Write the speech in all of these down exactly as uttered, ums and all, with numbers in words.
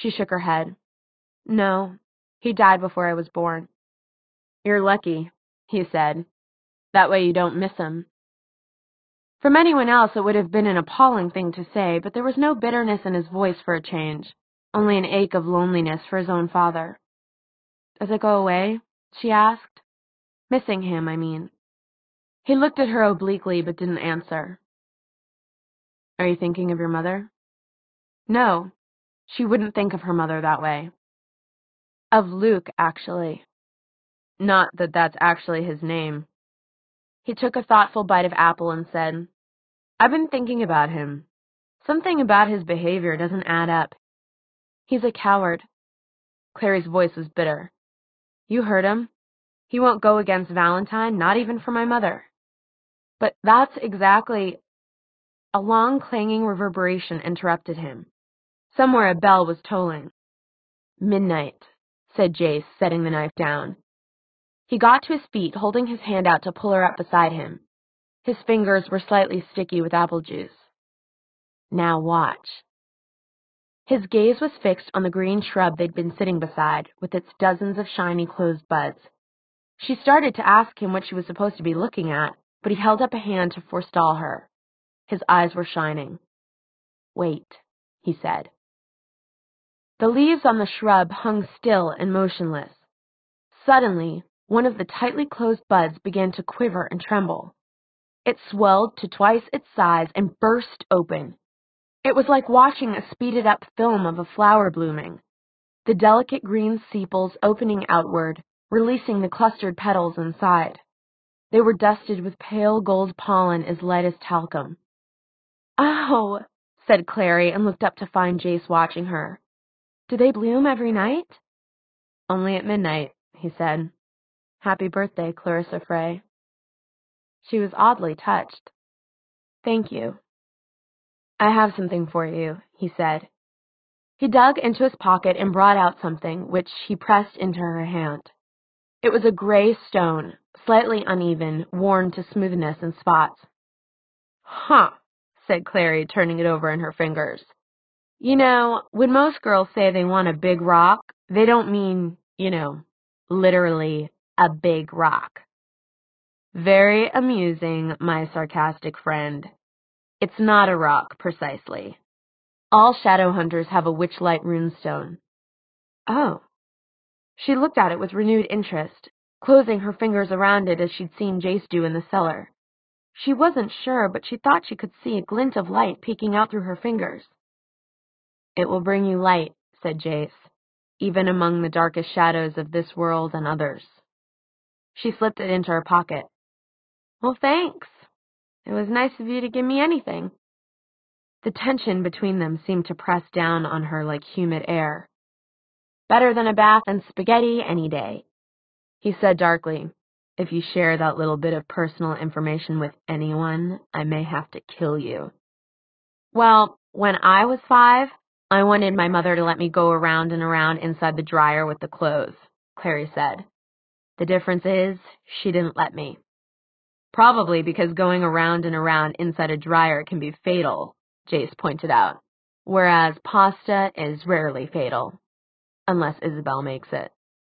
She shook her head. No, he died before I was born. You're lucky, he said. That way you don't miss him. From anyone else, it would have been an appalling thing to say, but there was no bitterness in his voice for a change, only an ache of loneliness for his own father. Does it go away? She asked. Missing him, I mean. He looked at her obliquely but didn't answer. Are you thinking of your mother? No, she wouldn't think of her mother that way. Of Luke, actually. Not that that's actually his name. He took a thoughtful bite of apple and said, I've been thinking about him. Something about his behavior doesn't add up. He's a coward. Clary's voice was bitter. You heard him. He won't go against Valentine, not even for my mother. But that's exactly... A long clanging reverberation interrupted him. Somewhere a bell was tolling. Midnight, said Jace, setting the knife down. He got to his feet, holding his hand out to pull her up beside him. His fingers were slightly sticky with apple juice. Now watch. His gaze was fixed on the green shrub they'd been sitting beside, with its dozens of shiny closed buds. She started to ask him what she was supposed to be looking at, but he held up a hand to forestall her. His eyes were shining. Wait, he said. The leaves on the shrub hung still and motionless. Suddenly, one of the tightly closed buds began to quiver and tremble. It swelled to twice its size and burst open. It was like watching a speeded-up film of a flower blooming, the delicate green sepals opening outward, releasing the clustered petals inside. They were dusted with pale gold pollen as light as talcum. Oh, said Clary and looked up to find Jace watching her. Do they bloom every night? Only at midnight, he said. Happy birthday, Clarissa Frey. She was oddly touched. Thank you. I have something for you, he said. He dug into his pocket and brought out something, which he pressed into her hand. It was a gray stone, slightly uneven, worn to smoothness and spots. Huh, said Clary, turning it over in her fingers. You know, when most girls say they want a big rock, they don't mean, you know, literally a big rock. Very amusing, my sarcastic friend. It's not a rock, precisely. All shadow hunters have a witchlight runestone. Oh. She looked at it with renewed interest, closing her fingers around it as she'd seen Jace do in the cellar. She wasn't sure, but she thought she could see a glint of light peeking out through her fingers. It will bring you light, said Jace, even among the darkest shadows of this world and others. She slipped it into her pocket. Well, thanks. It was nice of you to give me anything. The tension between them seemed to press down on her like humid air. Better than a bath and spaghetti any day, he said darkly. If you share that little bit of personal information with anyone, I may have to kill you. Well, when I was five, I wanted my mother to let me go around and around inside the dryer with the clothes, Clary said. The difference is, she didn't let me. Probably because going around and around inside a dryer can be fatal, Jace pointed out, whereas pasta is rarely fatal, unless Isabel makes it.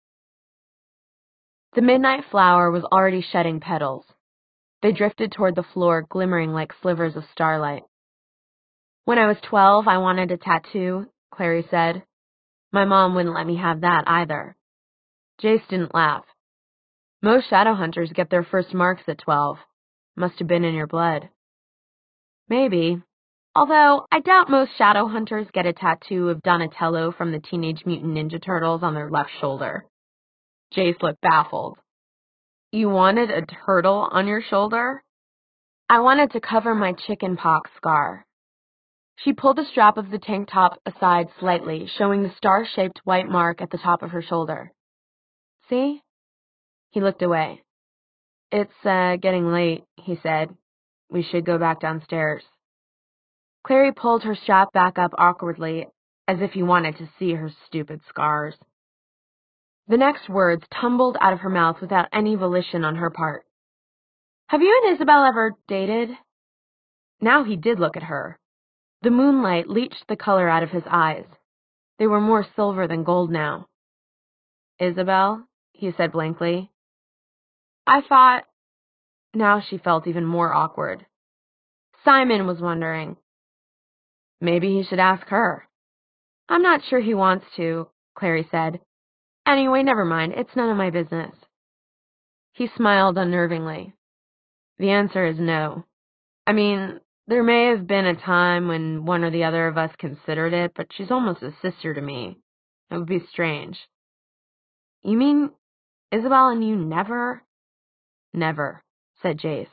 The midnight flower was already shedding petals. They drifted toward the floor, glimmering like slivers of starlight. When I was twelve, I wanted a tattoo, Clary said. My mom wouldn't let me have that either. Jace didn't laugh. Most shadow hunters get their first marks at twelve. Must have been in your blood. Maybe. Although, I doubt most shadow hunters get a tattoo of Donatello from the Teenage Mutant Ninja Turtles on their left shoulder. Jace looked baffled. You wanted a turtle on your shoulder? I wanted to cover my chicken pox scar. She pulled the strap of the tank top aside slightly, showing the star-shaped white mark at the top of her shoulder. See? He looked away. It's, uh, getting late, he said. We should go back downstairs. Clary pulled her strap back up awkwardly, as if he wanted to see her stupid scars. The next words tumbled out of her mouth without any volition on her part. Have you and Isabel ever dated? Now he did look at her. The moonlight leached the color out of his eyes. They were more silver than gold now. Isabel, he said blankly. I thought... Now she felt even more awkward. Simon was wondering. Maybe he should ask her. I'm not sure he wants to, Clary said. Anyway, never mind. It's none of my business. He smiled unnervingly. The answer is no. I mean, there may have been a time when one or the other of us considered it, but she's almost a sister to me. It would be strange. You mean Isabel and you never? Never, said Jace.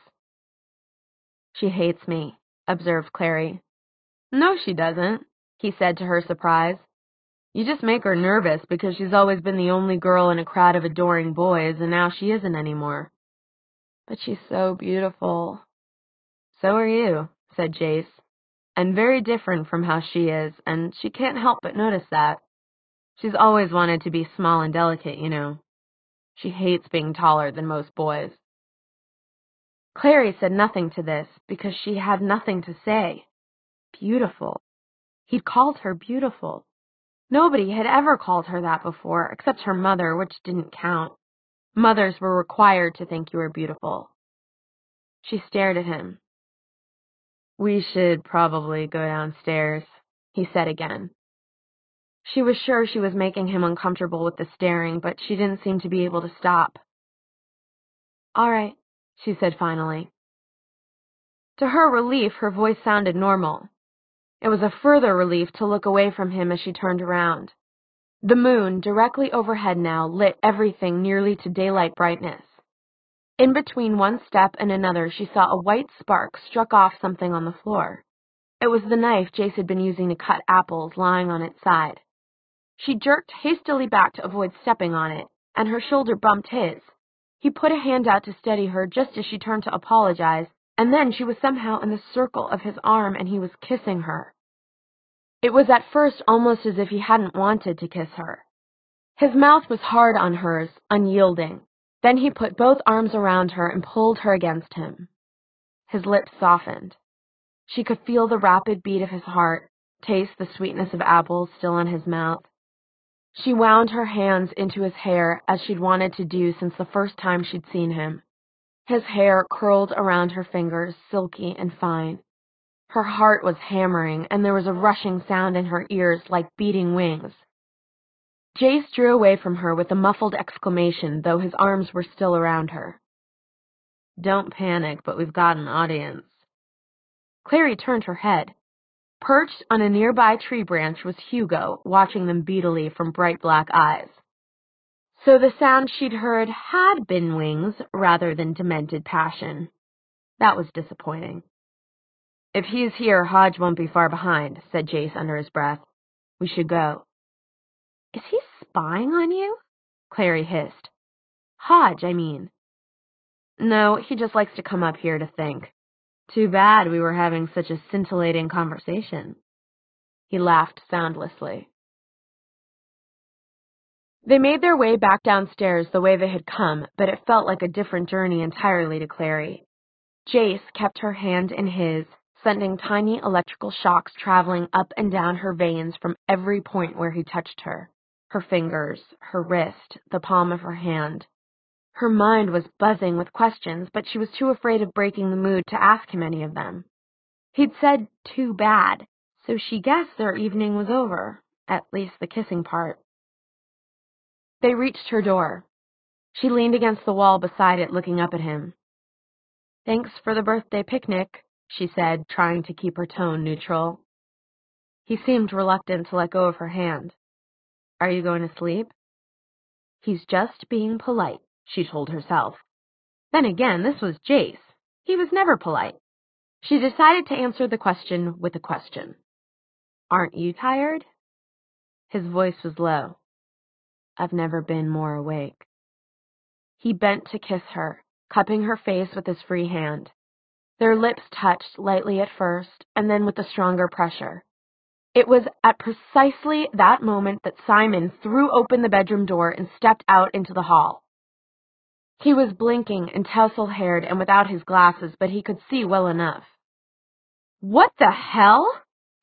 She hates me, observed Clary. No, she doesn't, he said to her surprise. You just make her nervous because she's always been the only girl in a crowd of adoring boys, and now she isn't anymore. But she's so beautiful. So are you, said Jace, and very different from how she is, and she can't help but notice that. She's always wanted to be small and delicate, you know. She hates being taller than most boys. Clary said nothing to this because she had nothing to say. Beautiful. He'd called her beautiful. Nobody had ever called her that before, except her mother, which didn't count. Mothers were required to think you were beautiful. She stared at him. We should probably go downstairs, he said again. She was sure she was making him uncomfortable with the staring, but she didn't seem to be able to stop. All right, she said finally. To her relief, her voice sounded normal. It was a further relief to look away from him as she turned around. The moon, directly overhead now, lit everything nearly to daylight brightness. In between one step and another, she saw a white spark struck off something on the floor. It was the knife Jace had been using to cut apples lying on its side. She jerked hastily back to avoid stepping on it, and her shoulder bumped his. He put a hand out to steady her just as she turned to apologize, and then she was somehow in the circle of his arm and he was kissing her. It was at first almost as if he hadn't wanted to kiss her. His mouth was hard on hers, unyielding. Then he put both arms around her and pulled her against him. His lips softened. She could feel the rapid beat of his heart, taste the sweetness of apples still in his mouth. She wound her hands into his hair as she'd wanted to do since the first time she'd seen him. His hair curled around her fingers, silky and fine. Her heart was hammering, and there was a rushing sound in her ears like beating wings. Jace drew away from her with a muffled exclamation, though his arms were still around her. Don't panic, but we've got an audience. Clary turned her head. Perched on a nearby tree branch was Hugo, watching them beadily from bright black eyes. So the sound she'd heard had been wings rather than demented passion. That was disappointing. If he's here, Hodge won't be far behind, said Jace under his breath. We should go. Is he spying on you? Clary hissed. Hodge, I mean. No, he just likes to come up here to think. Too bad we were having such a scintillating conversation. He laughed soundlessly. They made their way back downstairs the way they had come, but it felt like a different journey entirely to Clary. Jace kept her hand in his, sending tiny electrical shocks traveling up and down her veins from every point where he touched her. Her fingers, her wrist, the palm of her hand. Her mind was buzzing with questions, but she was too afraid of breaking the mood to ask him any of them. He'd said, too bad, so she guessed their evening was over, at least the kissing part. They reached her door. She leaned against the wall beside it, looking up at him. Thanks for the birthday picnic, she said, trying to keep her tone neutral. He seemed reluctant to let go of her hand. Are you going to sleep? He's just being polite, she told herself. Then again, this was Jace. He was never polite. She decided to answer the question with a question. Aren't you tired? His voice was low. I've never been more awake. He bent to kiss her, cupping her face with his free hand. Their lips touched lightly at first, and then with a stronger pressure. It was at precisely that moment that Simon threw open the bedroom door and stepped out into the hall. He was blinking and tousle-haired and without his glasses, but he could see well enough. What the hell?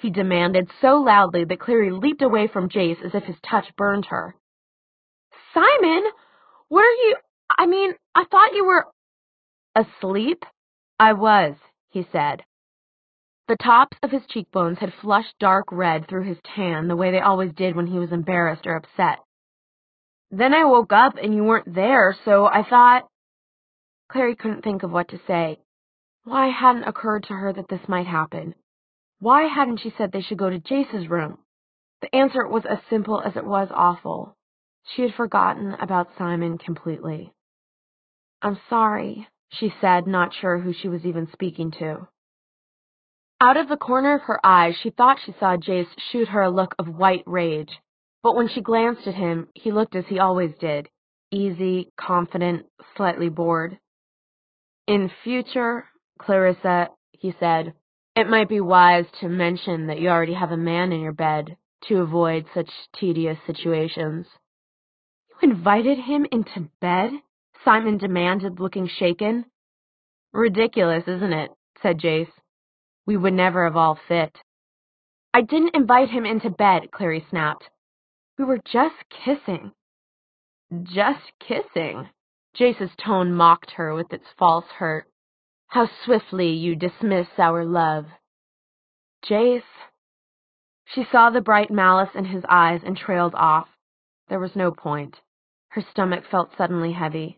he demanded so loudly that Clary leaped away from Jace as if his touch burned her. Simon, what are you... I mean, I thought you were... Asleep? I was, he said. The tops of his cheekbones had flushed dark red through his tan the way they always did when he was embarrassed or upset. Then I woke up and you weren't there, so I thought... Clary couldn't think of what to say. Why hadn't occurred to her that this might happen? Why hadn't she said they should go to Jace's room? The answer was as simple as it was awful. She had forgotten about Simon completely. I'm sorry, she said, not sure who she was even speaking to. Out of the corner of her eyes, she thought she saw Jace shoot her a look of white rage. But when she glanced at him, he looked as he always did, easy, confident, slightly bored. In future, Clarissa, he said, it might be wise to mention that you already have a man in your bed to avoid such tedious situations. You invited him into bed? Simon demanded, looking shaken. Ridiculous, isn't it? Said Jace. We would never have all fit. I didn't invite him into bed, Clary snapped. We were just kissing. Just kissing? Jace's tone mocked her with its false hurt. How swiftly you dismiss our love. Jace. She saw the bright malice in his eyes and trailed off. There was no point. Her stomach felt suddenly heavy.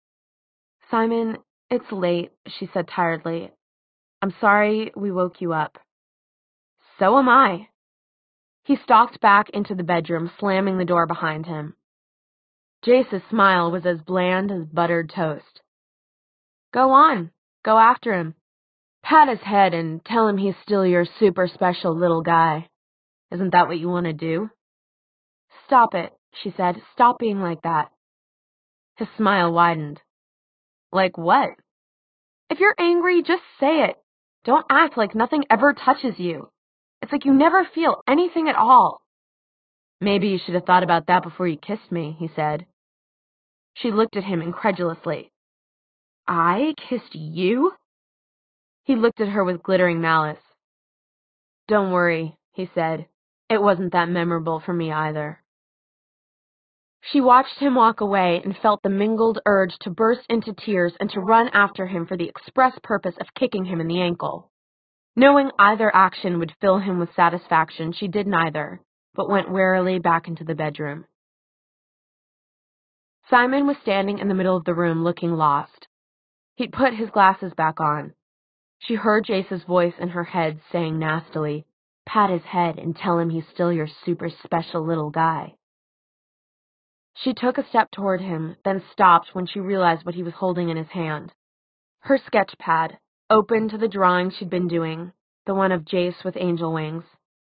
Simon, it's late, she said tiredly. I'm sorry we woke you up. So am I. He stalked back into the bedroom, slamming the door behind him. Jace's smile was as bland as buttered toast. Go on. Go after him. Pat his head and tell him he's still your super special little guy. Isn't that what you want to do? Stop it, she said. Stop being like that. His smile widened. Like what? If you're angry, just say it. Don't act like nothing ever touches you. It's like you never feel anything at all. Maybe you should have thought about that before you kissed me, he said. She looked at him incredulously. I kissed you? He looked at her with glittering malice. Don't worry, he said. It wasn't that memorable for me either. She watched him walk away and felt the mingled urge to burst into tears and to run after him for the express purpose of kicking him in the ankle. Knowing either action would fill him with satisfaction, she did neither, but went warily back into the bedroom. Simon was standing in the middle of the room looking lost. He'd put his glasses back on. She heard Jace's voice in her head saying nastily, pat his head and tell him he's still your super special little guy. She took a step toward him, then stopped when she realized what he was holding in his hand. Her sketch pad, open to the drawing she'd been doing, the one of Jace with angel wings.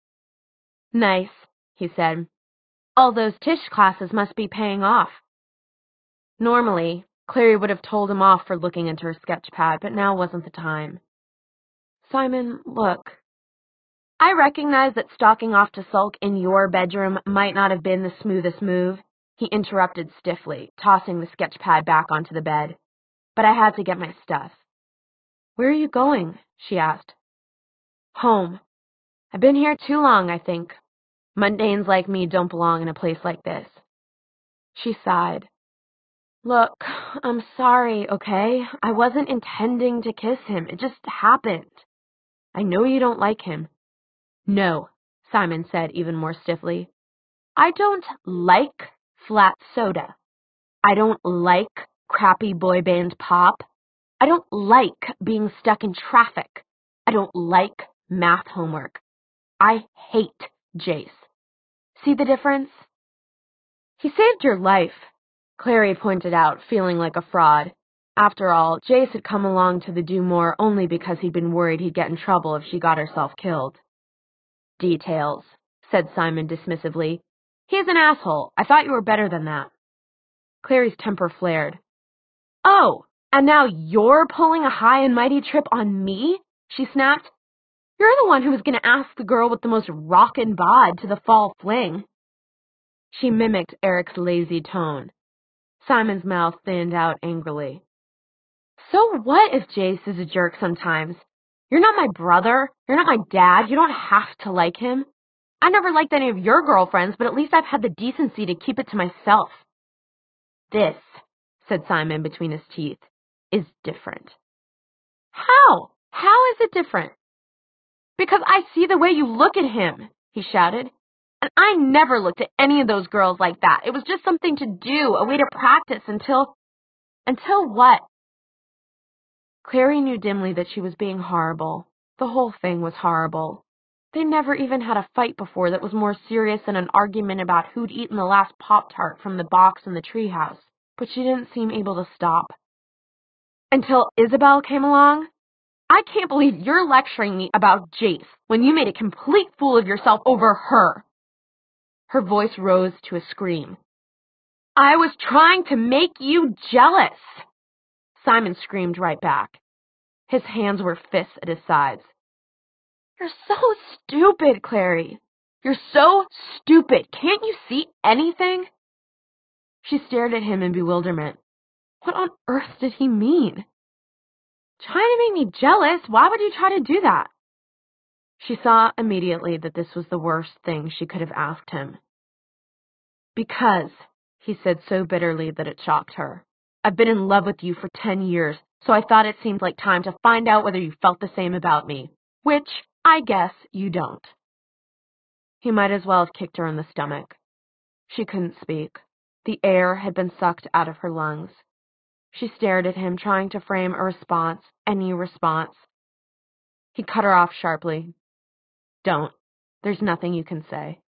Nice, he said. All those Tisch classes must be paying off. Normally, Clary would have told him off for looking into her sketch pad, but now wasn't the time. Simon, look. I recognize that stalking off to sulk in your bedroom might not have been the smoothest move, he interrupted stiffly, tossing the sketch pad back onto the bed. But I had to get my stuff. Where are you going? She asked. Home. I've been here too long, I think. Mundanes like me don't belong in a place like this. She sighed. Look, I'm sorry, okay? I wasn't intending to kiss him. It just happened. I know you don't like him. No, Simon said even more stiffly. I don't like flat soda. I don't like crappy boy band pop. I don't like being stuck in traffic. I don't like math homework. I hate Jace. See the difference? He saved your life, Clary pointed out, feeling like a fraud. After all, Jace had come along to the do more only because he'd been worried he'd get in trouble if she got herself killed. Details, said Simon dismissively. He's an asshole. I thought you were better than that. Clary's temper flared. Oh, and now you're pulling a high and mighty trip on me? She snapped. You're the one who was going to ask the girl with the most rockin' bod to the fall fling. She mimicked Eric's lazy tone. Simon's mouth thinned out angrily. So what if Jace is a jerk sometimes? You're not my brother. You're not my dad. You don't have to like him. I never liked any of your girlfriends, but at least I've had the decency to keep it to myself. This, said Simon between his teeth, is different. How? How is it different? Because I see the way you look at him, he shouted. And I never looked at any of those girls like that. It was just something to do, a way to practice until... Until what? Clary knew dimly that she was being horrible. The whole thing was horrible. They never even had a fight before that was more serious than an argument about who'd eaten the last Pop-Tart from the box in the treehouse. But she didn't seem able to stop. Until Isabel came along. I can't believe you're lecturing me about Jace when you made a complete fool of yourself over her. Her voice rose to a scream. I was trying to make you jealous. Simon screamed right back. His hands were fists at his sides. You're so stupid, Clary. You're so stupid. Can't you see anything? She stared at him in bewilderment. What on earth did he mean? Trying to make me jealous? Why would you try to do that? She saw immediately that this was the worst thing she could have asked him. Because, he said so bitterly that it shocked her, I've been in love with you for ten years, so I thought it seemed like time to find out whether you felt the same about me, which I guess you don't. He might as well have kicked her in the stomach. She couldn't speak. The air had been sucked out of her lungs. She stared at him, trying to frame a response, any response. He cut her off sharply. Don't. There's nothing you can say.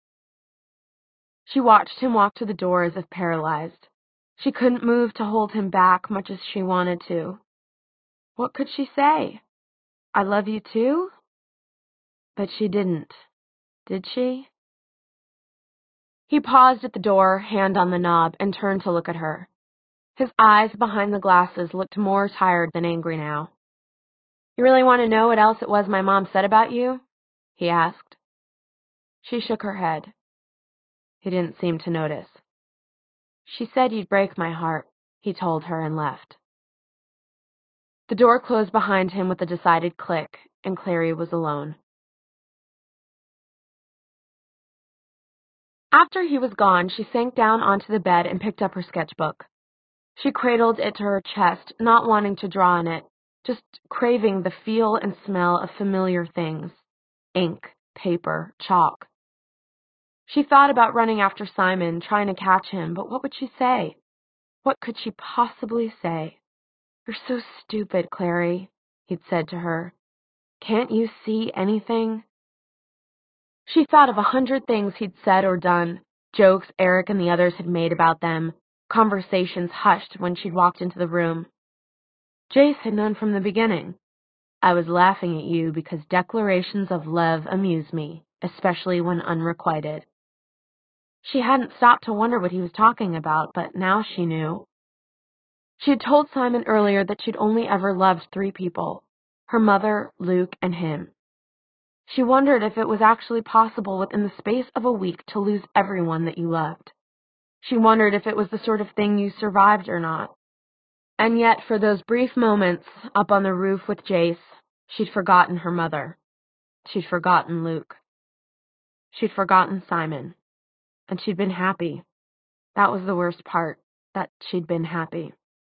She watched him walk to the door as if paralyzed. She couldn't move to hold him back much as she wanted to. What could she say? I love you too? But she didn't. Did she? He paused at the door, hand on the knob, and turned to look at her. His eyes behind the glasses looked more tired than angry now. You really want to know what else it was my mom said about you? He asked. She shook her head. He didn't seem to notice. She said you'd break my heart, he told her and left. The door closed behind him with a decided click, and Clary was alone. After he was gone, she sank down onto the bed and picked up her sketchbook. She cradled it to her chest, not wanting to draw in it, just craving the feel and smell of familiar things. Ink, paper, chalk. She thought about running after Simon, trying to catch him, but what would she say? What could she possibly say? You're so stupid, Clary, he'd said to her. Can't you see anything? She thought of a hundred things he'd said or done, jokes Eric and the others had made about them, conversations hushed when she'd walked into the room. Jace had known from the beginning. I was laughing at you because declarations of love amuse me, especially when unrequited. She hadn't stopped to wonder what he was talking about, but now she knew. She had told Simon earlier that she'd only ever loved three people, her mother, Luke, and him. She wondered if it was actually possible within the space of a week to lose everyone that you loved. She wondered if it was the sort of thing you survived or not. And yet, for those brief moments up on the roof with Jace, she'd forgotten her mother. She'd forgotten Luke. She'd forgotten Simon. And she'd been happy. That was the worst part, that she'd been happy.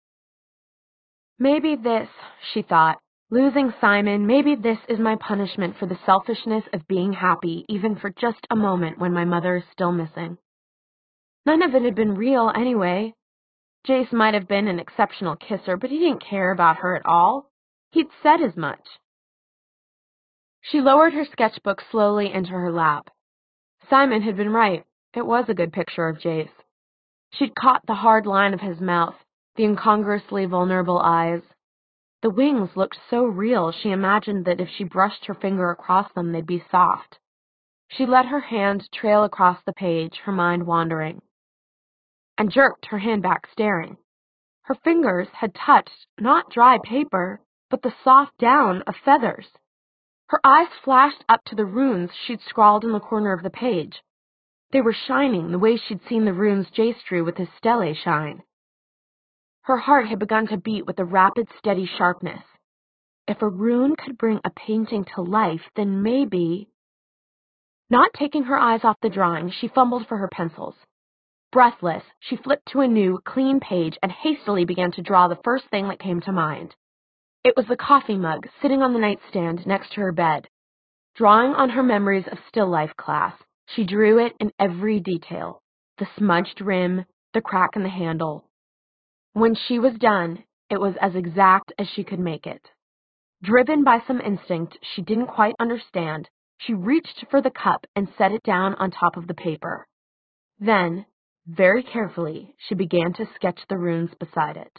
Maybe this, she thought, losing Simon, maybe this is my punishment for the selfishness of being happy, even for just a moment when my mother is still missing. None of it had been real anyway. Jace might have been an exceptional kisser, but he didn't care about her at all. He'd said as much. She lowered her sketchbook slowly into her lap. Simon had been right. It was a good picture of Jace. She'd caught the hard line of his mouth, the incongruously vulnerable eyes. The wings looked so real, she imagined that if she brushed her finger across them, they'd be soft. She let her hand trail across the page, her mind wandering, and jerked her hand back, staring. Her fingers had touched not dry paper, but the soft down of feathers. Her eyes flashed up to the runes she'd scrawled in the corner of the page. They were shining the way she'd seen the runes Jace drew with his stele shine. Her heart had begun to beat with a rapid, steady sharpness. If a rune could bring a painting to life, then maybe... Not taking her eyes off the drawing, she fumbled for her pencils. Breathless, she flipped to a new, clean page and hastily began to draw the first thing that came to mind. It was the coffee mug sitting on the nightstand next to her bed. Drawing on her memories of still life class, she drew it in every detail, the smudged rim, the crack in the handle. When she was done, it was as exact as she could make it. Driven by some instinct she didn't quite understand, she reached for the cup and set it down on top of the paper. Then, very carefully, she began to sketch the runes beside it.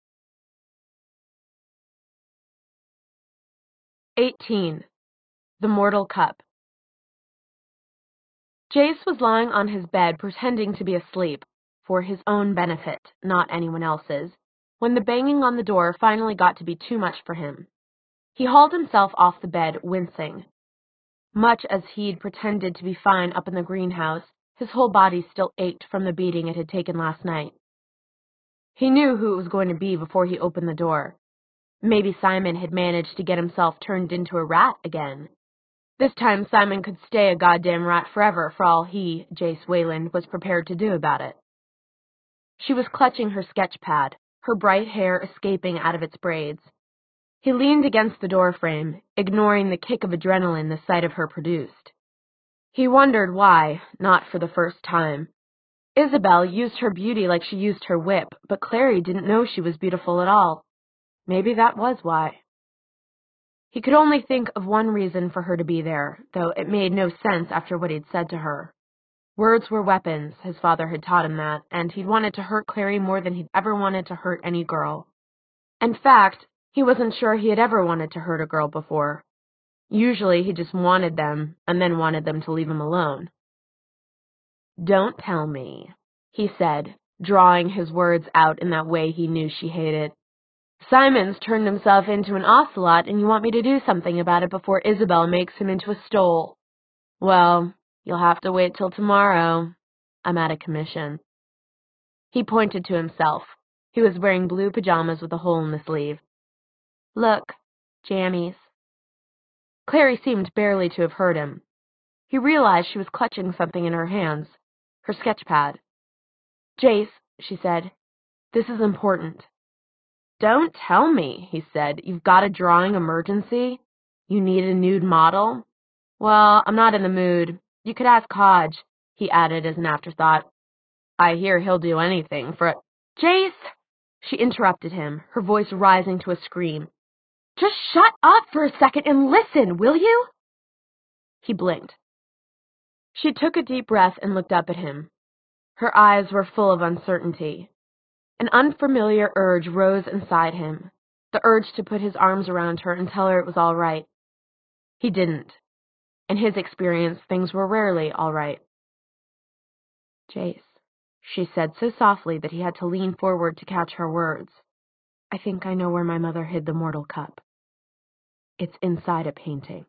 eighteen. The Mortal Cup. Jace was lying on his bed pretending to be asleep, for his own benefit, not anyone else's, when the banging on the door finally got to be too much for him. He hauled himself off the bed, wincing. Much as he'd pretended to be fine up in the greenhouse, his whole body still ached from the beating it had taken last night. He knew who it was going to be before he opened the door. Maybe Simon had managed to get himself turned into a rat again. This time Simon could stay a goddamn rat forever for all he, Jace Wayland, was prepared to do about it. She was clutching her sketch pad, her bright hair escaping out of its braids. He leaned against the doorframe, ignoring the kick of adrenaline the sight of her produced. He wondered why, not for the first time. Isabel used her beauty like she used her whip, but Clary didn't know she was beautiful at all. Maybe that was why. He could only think of one reason for her to be there, though it made no sense after what he'd said to her. Words were weapons, his father had taught him that, and he'd wanted to hurt Clary more than he'd ever wanted to hurt any girl. In fact, he wasn't sure he had ever wanted to hurt a girl before. Usually he just wanted them, and then wanted them to leave him alone. "Don't tell me," he said, drawing his words out in that way he knew she hated. "Simon's turned himself into an ocelot, and you want me to do something about it before Isabel makes him into a stole. Well, you'll have to wait till tomorrow. I'm out of commission." He pointed to himself. He was wearing blue pajamas with a hole in the sleeve. "Look, jammies." Clary seemed barely to have heard him. He realized she was clutching something in her hands, her sketch pad. "Jace," she said, "this is important." "Don't tell me," he said. "You've got a drawing emergency? You need a nude model? Well, I'm not in the mood. You could ask Hodge," he added as an afterthought. "I hear he'll do anything for a—" "Jace!" She interrupted him, her voice rising to a scream. "Just shut up for a second and listen, will you?" He blinked. She took a deep breath and looked up at him. Her eyes were full of uncertainty. An unfamiliar urge rose inside him, the urge to put his arms around her and tell her it was all right. He didn't. In his experience, things were rarely all right. "Jace," she said so softly that he had to lean forward to catch her words. "I think I know where my mother hid the Mortal Cup. It's inside a painting."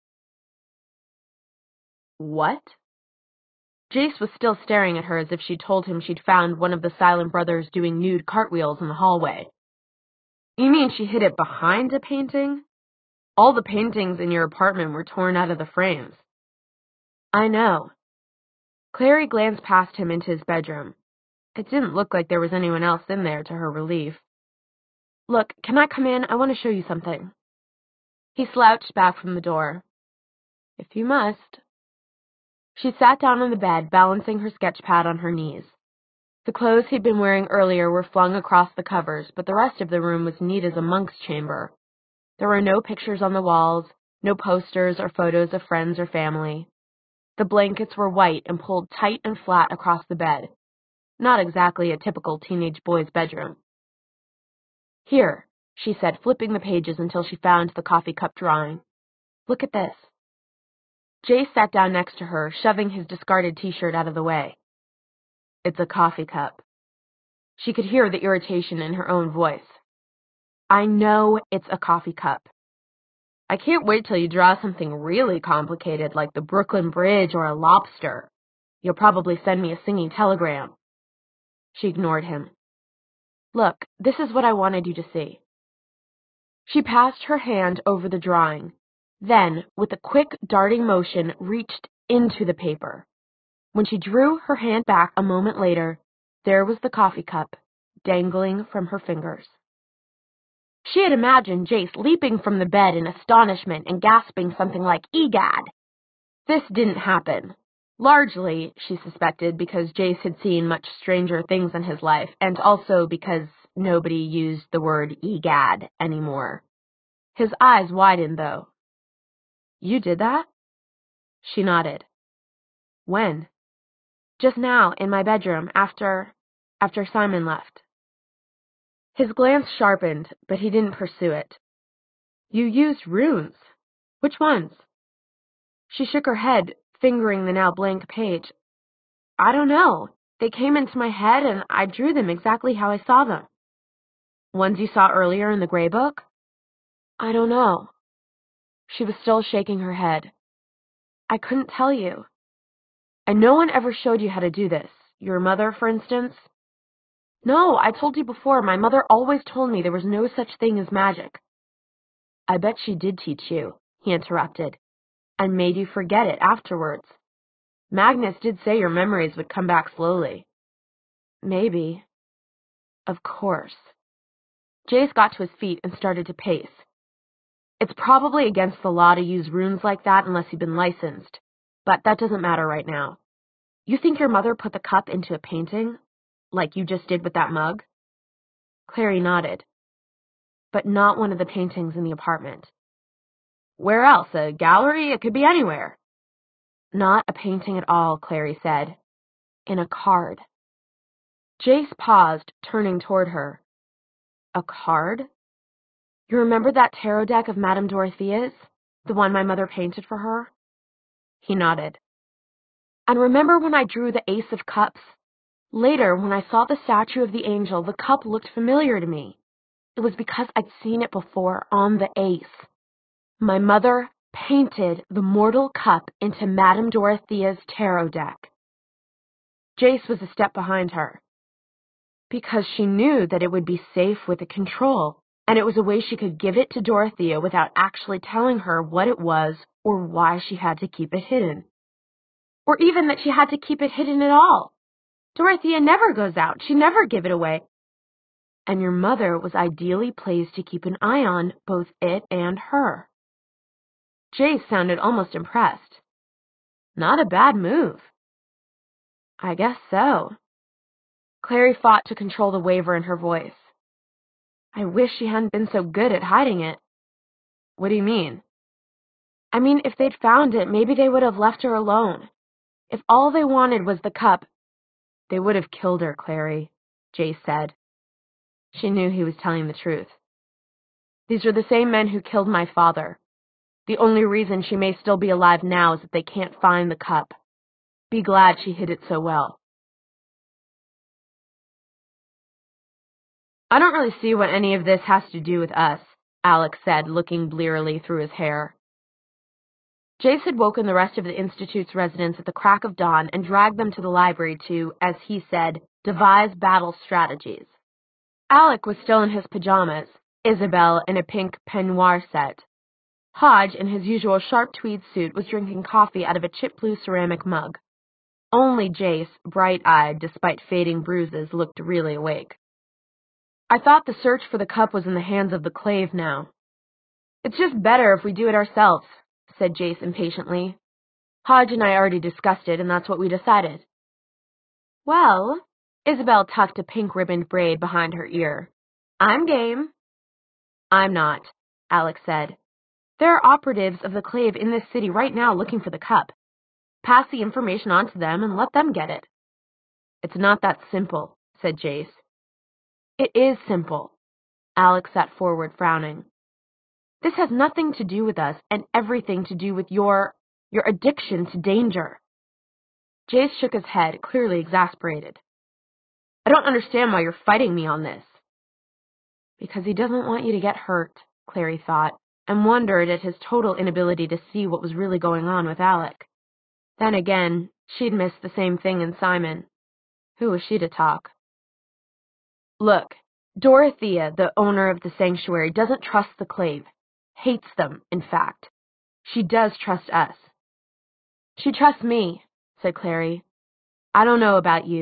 "What?" Jace was still staring at her as if she'd told him she'd found one of the Silent Brothers doing nude cartwheels in the hallway. "You mean she hid it behind a painting? All the paintings in your apartment were torn out of the frames." "I know." Clary glanced past him into his bedroom. It didn't look like there was anyone else in there, to her relief. "Look, can I come in? I want to show you something." He slouched back from the door. "If you must." She sat down on the bed, balancing her sketch pad on her knees. The clothes he'd been wearing earlier were flung across the covers, but the rest of the room was neat as a monk's chamber. There were no pictures on the walls, no posters or photos of friends or family. The blankets were white and pulled tight and flat across the bed. Not exactly a typical teenage boy's bedroom. "Here," she said, flipping the pages until she found the coffee cup drawing. "Look at this." Jace sat down next to her, shoving his discarded t-shirt out of the way. "It's a coffee cup." She could hear the irritation in her own voice. "I know it's a coffee cup. I can't wait till you draw something really complicated like the Brooklyn Bridge or a lobster. You'll probably send me a singing telegram." She ignored him. "Look, this is what I wanted you to see." She passed her hand over the drawing, then, with a quick, darting motion, reached into the paper. When she drew her hand back a moment later, there was the coffee cup, dangling from her fingers. She had imagined Jace leaping from the bed in astonishment and gasping something like, "Egad!" This didn't happen. Largely, she suspected, because Jace had seen much stranger things in his life, and also because nobody used the word egad anymore. His eyes widened, though. "You did that?" She nodded. "When?" "Just now, in my bedroom, after... after Simon left." His glance sharpened, but he didn't pursue it. "You used runes. Which ones?" She shook her head, fingering the now blank page. "I don't know. They came into my head, and I drew them exactly how I saw them." "Ones you saw earlier in the Gray Book?" "I don't know." She was still shaking her head. "I couldn't tell you." "And no one ever showed you how to do this? Your mother, for instance?" "No, I told you before, my mother always told me there was no such thing as magic." "I bet she did teach you," he interrupted, "and made you forget it afterwards. Magnus did say your memories would come back slowly." "Maybe." "Of course." Jace got to his feet and started to pace. "It's probably against the law to use runes like that unless you've been licensed, but that doesn't matter right now. You think your mother put the cup into a painting, like you just did with that mug?" Clary nodded. "But not one of the paintings in the apartment." "Where else? A gallery? It could be anywhere." "Not a painting at all," Clary said. "In a card." Jace paused, turning toward her. "A card? You remember that tarot deck of Madame Dorothea's? The one my mother painted for her?" He nodded. "And remember when I drew the Ace of Cups? Later, when I saw the statue of the angel, the cup looked familiar to me. It was because I'd seen it before on the ace. My mother painted the mortal cup into Madame Dorothea's tarot deck." Jace was a step behind her. "Because she knew that it would be safe with a control, and it was a way she could give it to Dorothea without actually telling her what it was or why she had to keep it hidden. Or even that she had to keep it hidden at all. Dorothea never goes out. She never give it away. And your mother was ideally placed to keep an eye on both it and her." Jace sounded almost impressed. "Not a bad move." "I guess so." Clary fought to control the waver in her voice. "I wish she hadn't been so good at hiding it." "What do you mean?" "I mean, if they'd found it, maybe they would have left her alone. If all they wanted was the cup—" "They would have killed her, Clary," Jace said. She knew he was telling the truth. "These are the same men who killed my father. The only reason she may still be alive now is that they can't find the cup. Be glad she hid it so well." "I don't really see what any of this has to do with us," Alex said, looking blearily through his hair. Jace had woken the rest of the Institute's residents at the crack of dawn and dragged them to the library to, as he said, devise battle strategies. Alec was still in his pajamas, Isabel in a pink peignoir set. Hodge, in his usual sharp tweed suit, was drinking coffee out of a chip blue ceramic mug. Only Jace, bright-eyed despite fading bruises, looked really awake. "I thought the search for the cup was in the hands of the Clave now." "It's just better if we do it ourselves," said Jace impatiently. "Hodge and I already discussed it, and that's what we decided." "Well," Isabel tucked a pink-ribboned braid behind her ear, "I'm game." "I'm not," Alex said. "There are operatives of the Clave in this city right now looking for the cup. Pass the information on to them and let them get it." "It's not that simple," said Jace. "It is simple." Alex sat forward, frowning. "This has nothing to do with us and everything to do with your... your addiction to danger." Jace shook his head, clearly exasperated. "I don't understand why you're fighting me on this." "Because he doesn't want you to get hurt," Clary thought, and wondered at his total inability to see what was really going on with Alec. Then again, she'd missed the same thing in Simon. Who was she to talk? "Look," Dorothea, the owner of the sanctuary, doesn't trust the Clave. Hates them, in fact. She does trust us. She trusts me, said Clary. I don't know about you.